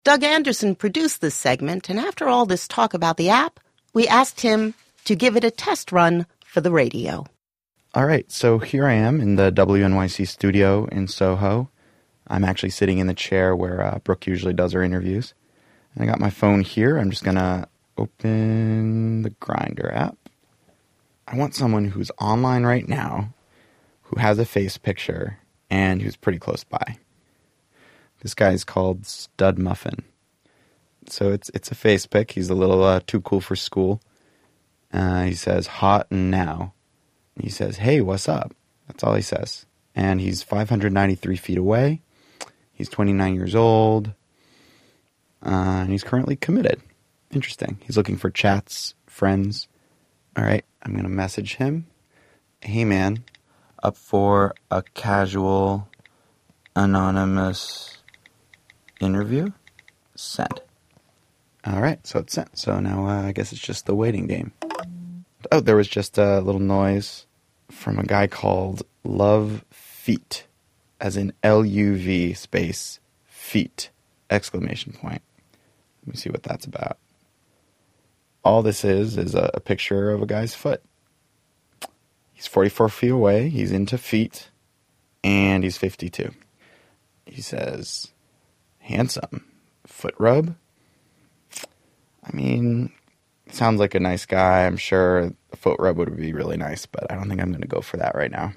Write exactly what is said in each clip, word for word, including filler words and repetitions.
Doug Anderson produced this segment, and after all this talk about the app, we asked him to give it a test run for the radio. All right, so here I am in the W N Y C studio in Soho. I'm actually sitting in the chair where uh, Brooke usually does her interviews. And I got my phone here. I'm just going to open the Grindr app. I want someone who's online right now, who has a face picture, and who's pretty close by. This guy is called Stud Muffin. So it's it's a face pic. He's a little uh, too cool for school. Uh, he says, hot and now. He says, hey, what's up? That's all he says. And he's five hundred ninety-three feet away. He's twenty-nine years old. Uh, and he's currently committed. Interesting. He's looking for chats, friends. All right, I'm going to message him. Hey, man, up for a casual, anonymous interview? Send. All right, so it's sent. So now uh, I guess it's just the waiting game. Oh, there was just a little noise from a guy called Love Feet, as in L U V space feet, exclamation point. Let me see what that's about. All this is is a, a picture of a guy's foot. He's forty-four feet away, he's into feet, and he's fifty-two. He says, handsome, foot rub? I mean, sounds like a nice guy. I'm sure a foot rub would be really nice, but I don't think I'm going to go for that right now.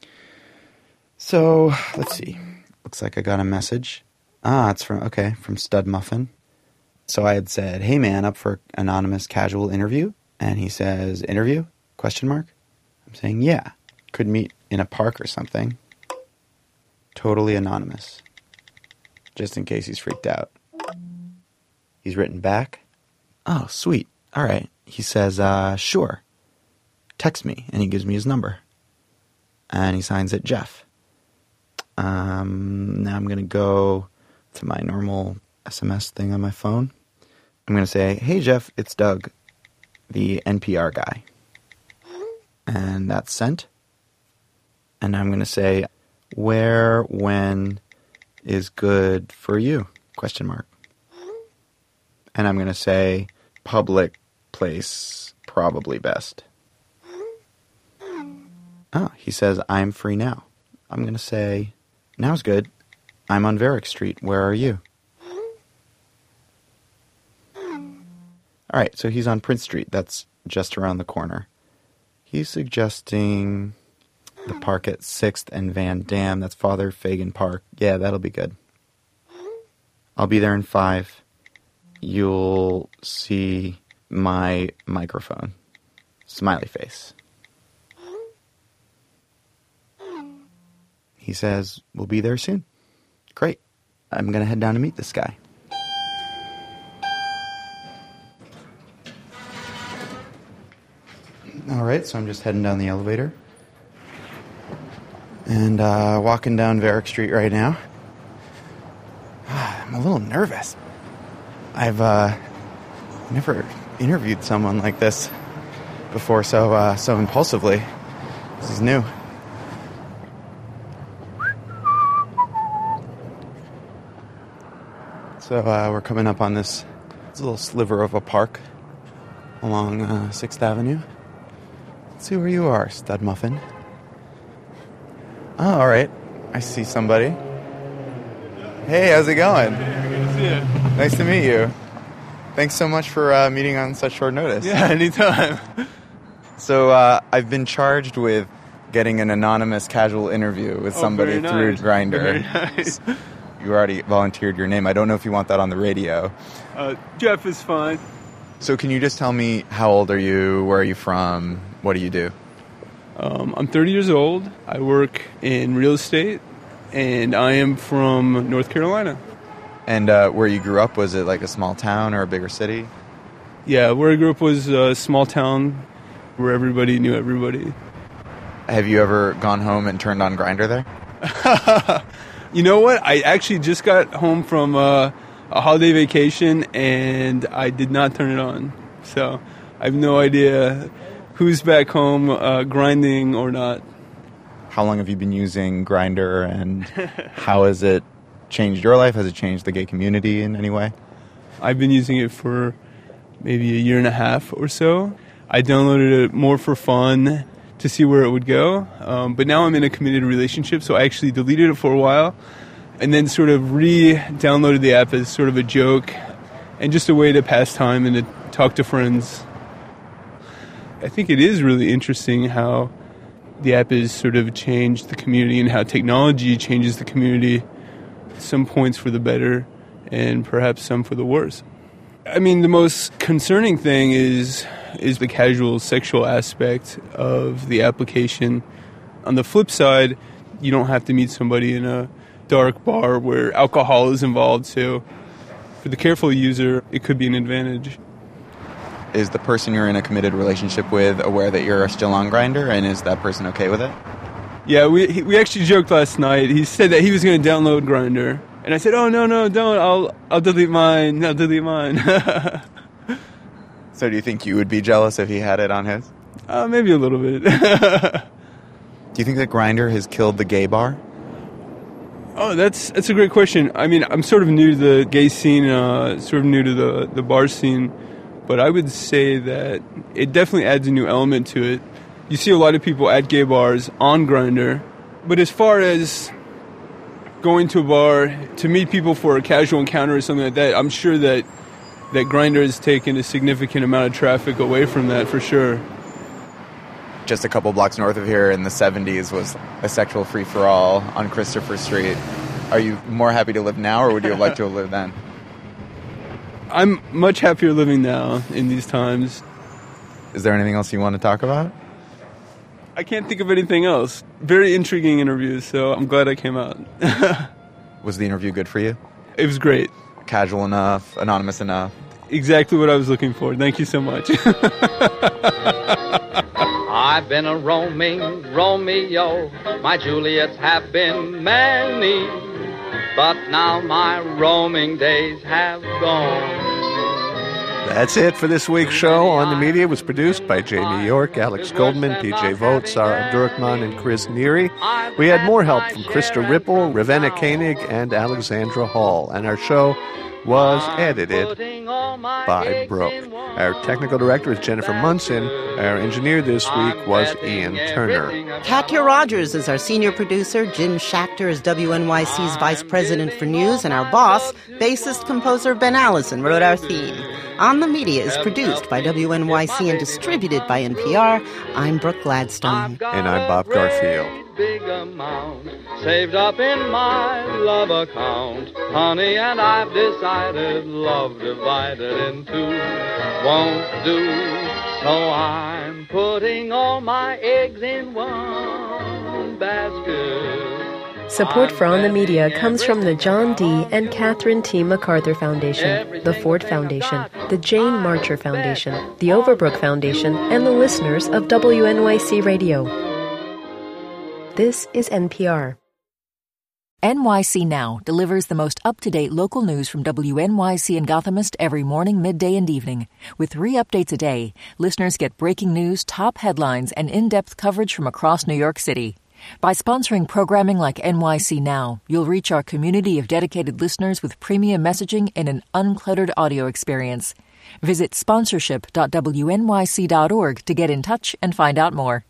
So, let's see. Looks like I got a message. Ah, it's from, okay, from Stud Muffin. So I had said, hey man, up for anonymous casual interview? And he says, interview? Question mark? I'm saying, yeah. Could meet in a park or something. Totally anonymous. Just in case he's freaked out. He's written back. Oh, sweet. All right. He says, uh, sure. Text me. And he gives me his number. And he signs it Jeff. Um, now I'm going to go to my normal S M S thing on my phone. I'm going to say, hey, Jeff, it's Doug, the N P R guy. And that's sent. And I'm going to say, where, when is good for you? Question mark. And I'm going to say, public place, probably best. Oh, he says, I'm free now. I'm going to say, now's good. I'm on Varick Street. Where are you? All right, so he's on Prince Street. That's just around the corner. He's suggesting the park at sixth and Van Dam. That's Father Fagan Park. Yeah, that'll be good. I'll be there in five. You'll see my microphone. Smiley face. He says, we'll be there soon. Great. I'm going to head down to meet this guy. All right, so I'm just heading down the elevator. And uh, walking down Varick Street right now. I'm a little nervous. I've uh, never interviewed someone like this before so uh, so impulsively. This is new. So uh, we're coming up on this, this little sliver of a park along uh, sixth Avenue. Let's see where you are, Stud Muffin. Oh, all right. I see somebody. Hey, how's it going? Hey, good to see you. Nice to meet you. Thanks so much for uh, meeting on such short notice. Yeah, anytime. So uh, I've been charged with getting an anonymous casual interview with Oh, somebody very through nice. Grindr. Very nice. You already volunteered your name. I don't know if you want that on the radio. Uh, Jeff is fine. So can you just tell me, how old are you? Where are you from? What do you do? Um, I'm thirty years old. I work in real estate, and I am from North Carolina. And uh, where you grew up, was it like a small town or a bigger city? Yeah, where I grew up was a small town where everybody knew everybody. Have you ever gone home and turned on Grindr there? You know what? I actually just got home from uh, a holiday vacation, and I did not turn it on. So I have no idea who's back home uh, grinding or not. How long have you been using Grindr, and how is it changed your life? Has it changed the gay community in any way? I've been using it for maybe a year and a half or so. I downloaded it more for fun to see where it would go. Um, but now I'm in a committed relationship, so I actually deleted it for a while and then sort of re-downloaded the app as sort of a joke and just a way to pass time and to talk to friends. I think it is really interesting how the app has sort of changed the community and how technology changes the community, some points for the better and perhaps some for the worse. I mean, the most concerning thing is is the casual sexual aspect of the application. On the flip side, you don't have to meet somebody in a dark bar where alcohol is involved, so for the careful user, it could be an advantage. Is the person you're in a committed relationship with aware that you're still on Grindr, and is that person okay with it? Yeah, we he, we actually joked last night. He said that he was going to download Grindr, and I said, "Oh no, no, don't! I'll I'll delete mine. I'll delete mine." So, do you think you would be jealous if he had it on his? Uh, maybe a little bit. Do you think that Grindr has killed the gay bar? Oh, that's that's a great question. I mean, I'm sort of new to the gay scene, uh, sort of new to the, the bar scene, but I would say that it definitely adds a new element to it. You see a lot of people at gay bars on Grindr, but as far as going to a bar to meet people for a casual encounter or something like that, I'm sure that, that Grindr has taken a significant amount of traffic away from that for sure. Just a couple blocks north of here in the seventies was a sexual free-for-all on Christopher Street. Are you more happy to live now, or would you have liked to have lived then? I'm much happier living now in these times. Is there anything else you want to talk about? I can't think of anything else. Very intriguing interview, so I'm glad I came out. Was the interview good for you? It was great. Casual enough, anonymous enough? Exactly what I was looking for. Thank you so much. I've been a roaming Romeo, my Juliets have been many, but now my roaming days have gone. That's it for this week's show. On the Media was produced by Jamie York, Alex Goldman, P J Vogt, Sarah Abdurrahman, and Chris Neary. We had more help from Krista Ripple, Ravenna Koenig, and Alexandra Hall. And our show was edited by Brooke. Our technical director is Jennifer Munson. Our engineer this week was Ian Turner. Katya Rogers is our senior producer. Jim Schachter is W N Y C's vice president for news. And our boss, bassist-composer Ben Allison, wrote our theme. On the Media is produced by W N Y C and distributed by N P R. I'm Brooke Gladstone. And I'm Bob Garfield. Big amount saved up in my love account, honey, and I've decided love divided in two won't do, so I'm putting all my eggs in one basket. Support for On the Media comes from the John D. and Catherine T. MacArthur Foundation, the Ford Foundation, the Jane Marcher Foundation, the Overbrook Foundation, and the listeners of W N Y C Radio. This is N P R. N Y C Now delivers the most up-to-date local news from W N Y C and Gothamist every morning, midday, and evening. With three updates a day, listeners get breaking news, top headlines, and in-depth coverage from across New York City. By sponsoring programming like N Y C Now, you'll reach our community of dedicated listeners with premium messaging and an uncluttered audio experience. Visit sponsorship dot W N Y C dot org to get in touch and find out more.